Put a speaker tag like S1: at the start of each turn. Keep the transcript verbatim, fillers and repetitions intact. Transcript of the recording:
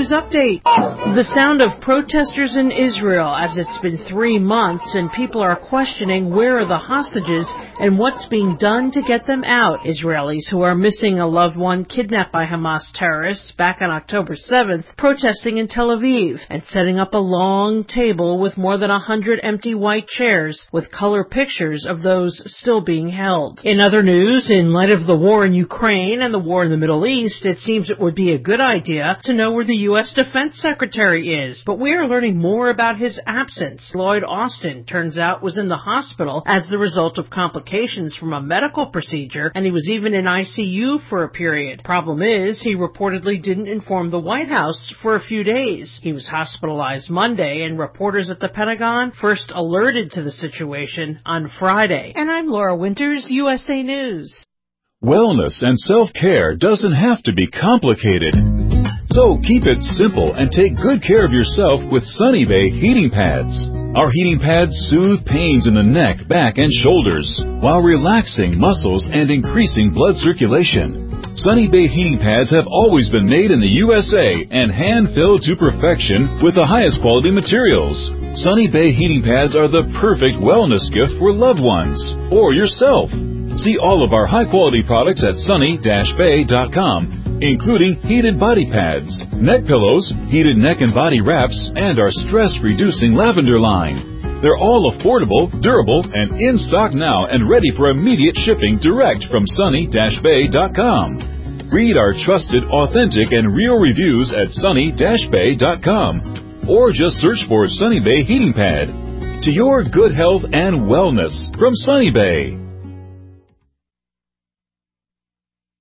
S1: News Update. The sound of protesters in Israel, as it's been three months and people are questioning where are the hostages and what's being done to get them out. Israelis who are missing a loved one kidnapped by Hamas terrorists back on October seventh protesting in Tel Aviv and setting up a long table with more than a hundred empty white chairs with color pictures of those still being held. In other news, in light of the war in Ukraine and the war in the Middle East, it seems it would be a good idea to know where the U S Defense Secretary is. But we are learning more about his absence. Lloyd Austin, turns out, was in the hospital as the result of complications from a medical procedure, and he was even in I C U for a period. Problem is, he reportedly didn't inform the White House for a few days. He was hospitalized Monday, and reporters at the Pentagon first alerted to the situation on Friday. And I'm Laura Winters, U S A News.
S2: Wellness and self-care doesn't have to be complicated. So keep it simple and take good care of yourself with Sunny Bay heating pads. Our heating pads soothe pains in the neck, back, and shoulders while relaxing muscles and increasing blood circulation. Sunny Bay heating pads have always been made in the U S A and hand-filled to perfection with the highest quality materials. Sunny Bay heating pads are the perfect wellness gift for loved ones or yourself. See all of our high-quality products at sunny dash bay dot com, including heated body pads, neck pillows, heated neck and body wraps, and our stress-reducing lavender line. They're all affordable, durable, and in stock now and ready for immediate shipping direct from sunny dash bay dot com. Read our trusted, authentic, and real reviews at sunny dash bay dot com or just search for Sunny Bay Heating Pad. To your good health and wellness from Sunny Bay.